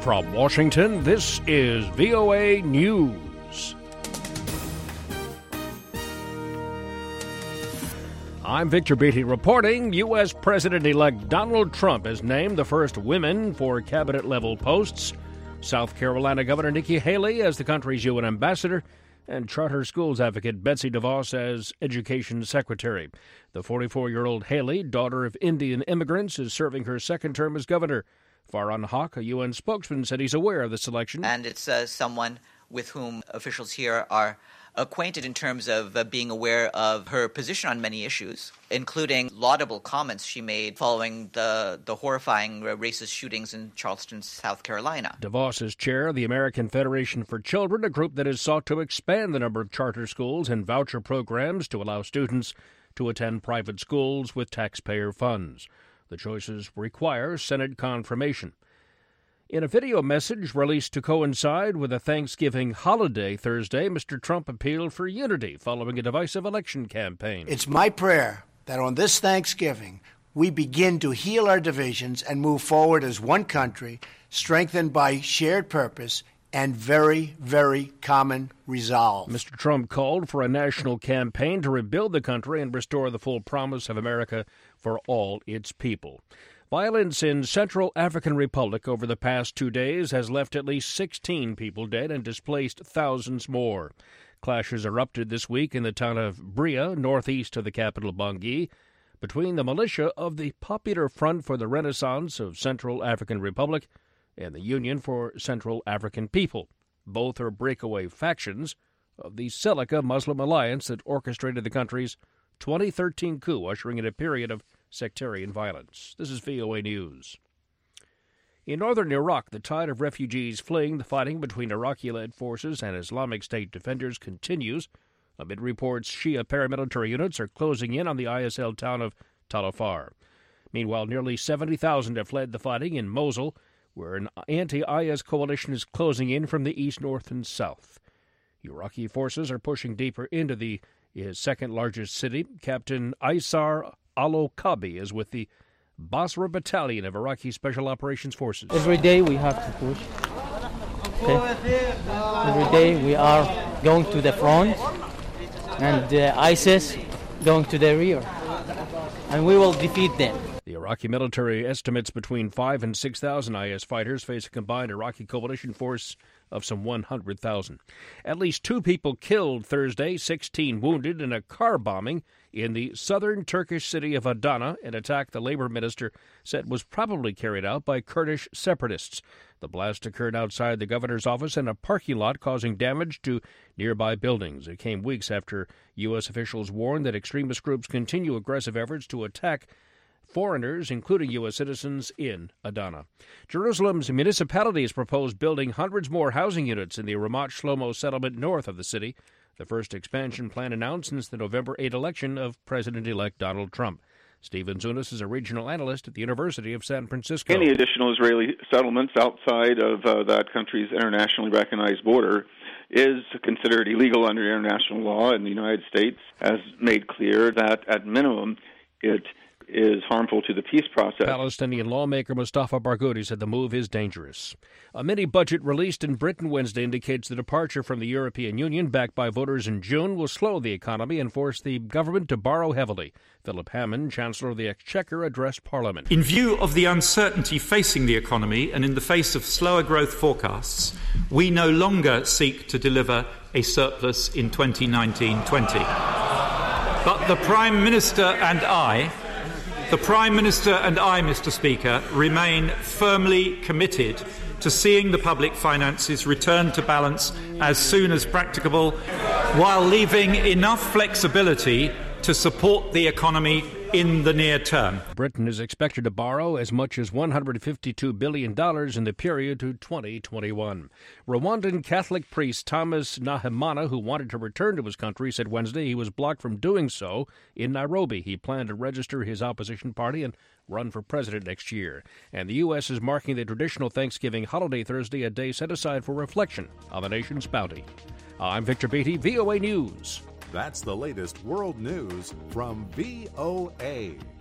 From Washington, this is VOA News. I'm Victor Beatty reporting. U.S. President-elect Donald Trump has named the first women for cabinet-level posts. South Carolina Governor Nikki Haley as the country's UN ambassador, and charter schools advocate Betsy DeVos as education secretary. The 44-year-old Haley, daughter of Indian immigrants, is serving her second term as governor. Farhan Haq, a UN spokesman, said he's aware of the selection. And it's someone with whom officials here are acquainted in terms of being aware of her position on many issues, including laudable comments she made following the horrifying racist shootings in Charleston, South Carolina. DeVos is chair of the American Federation for Children, a group that has sought to expand the number of charter schools and voucher programs to allow students to attend private schools with taxpayer funds. The choices require Senate confirmation. In a video message released to coincide with a Thanksgiving holiday Thursday, Mr. Trump appealed for unity following a divisive election campaign. It's my prayer that on this Thanksgiving, we begin to heal our divisions and move forward as one country, strengthened by shared purpose and very, very common resolve. Mr. Trump called for a national campaign to rebuild the country and restore the full promise of America for all its people. Violence in Central African Republic over the past 2 days has left at least 16 people dead and displaced thousands more. Clashes erupted this week in the town of Bria, northeast of the capital Bangui, between the militia of the Popular Front for the Renaissance of Central African Republic and the Union for Central African People. Both are breakaway factions of the Seleka Muslim alliance that orchestrated the country's 2013 coup, ushering in a period of sectarian violence. This is VOA News. In northern Iraq, the tide of refugees fleeing the fighting between Iraqi-led forces and Islamic State defenders continues, amid reports Shia paramilitary units are closing in on the ISL town of Tal Afar. Meanwhile, nearly 70,000 have fled the fighting in Mosul, where an anti-IS coalition is closing in from the east, north, and south. Iraqi forces are pushing deeper into the second-largest city. Captain Aysar Al-Okabi is with the Basra Battalion of Iraqi Special Operations Forces. Every day we have to push. Okay? Every day we are going to the front, and ISIS going to the rear. And we will defeat them. The Iraqi military estimates between 5,000 and 6,000 IS fighters face a combined Iraqi coalition force of some 100,000. At least 2 people killed Thursday, 16 wounded in a car bombing in the southern Turkish city of Adana, an attack the labor minister said was probably carried out by Kurdish separatists. The blast occurred outside the governor's office in a parking lot, causing damage to nearby buildings. It came weeks after U.S. officials warned that extremist groups continue aggressive efforts to attack foreigners, including U.S. citizens, in Adana. Jerusalem's municipality has proposed building hundreds more housing units in the Ramat Shlomo settlement north of the city, the first expansion plan announced since the November 8 election of President-elect Donald Trump. Stephen Zunis is a regional analyst at the University of San Francisco. Any additional Israeli settlements outside of that country's internationally recognized border is considered illegal under international law, and the United States has made clear that, at minimum, it is harmful to the peace process. Palestinian lawmaker Mustafa Barghouti said the move is dangerous. A mini-budget released in Britain Wednesday indicates the departure from the European Union, backed by voters in June, will slow the economy and force the government to borrow heavily. Philip Hammond, Chancellor of the Exchequer, addressed Parliament. In view of the uncertainty facing the economy and in the face of slower growth forecasts, we no longer seek to deliver a surplus in 2019-20. But the Prime Minister and I, Mr. Speaker, remain firmly committed to seeing the public finances return to balance as soon as practicable, while leaving enough flexibility to support the economy in the near term. Britain is expected to borrow as much as $152 billion in the period to 2021. Rwandan Catholic priest Thomas Nahimana, who wanted to return to his country, said Wednesday he was blocked from doing so in Nairobi. He planned to register his opposition party and run for president next year. And the U.S. is marking the traditional Thanksgiving holiday Thursday, a day set aside for reflection on the nation's bounty. I'm Victor Beatty, VOA News. That's the latest world news from VOA.